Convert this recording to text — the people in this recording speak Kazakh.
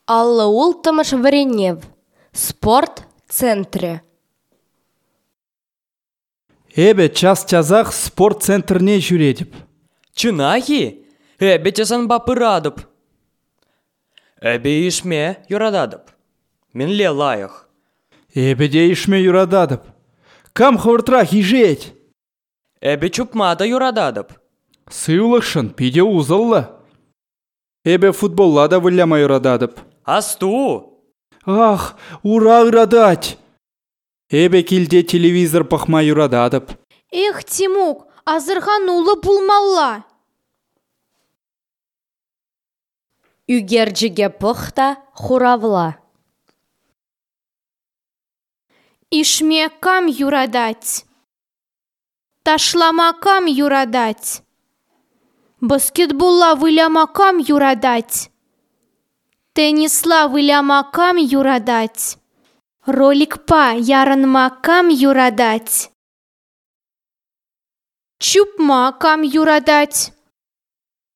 Аллы ултымыш варенев. Спорт центре. Эбе час-часах спорт центрне жүредіп. Чынахи? Эбе часан бапырадып. Эбе ишме юрададып. Менле лайық. Эбе де ишме юрададып. Кам хвыртрах ижеть. Эбе чупмада юрададып. Сыйлықшын пиде узыллы. Эбе футболла вылляма юрададып. Асту! Ах, ура юрадать! Эбе килде телевизор пахма юрададып. Эх, Тимук, азырхан улы булмалла. Үгерджіге пұхта хуравла. Ишме кам юрадать. Ташлама кам юрадать. Баскетболла выляма кам юрадать. Теннисла выляма кам юрадать. Роликпа ярынма кам юрадать. Чупма кам юрадать.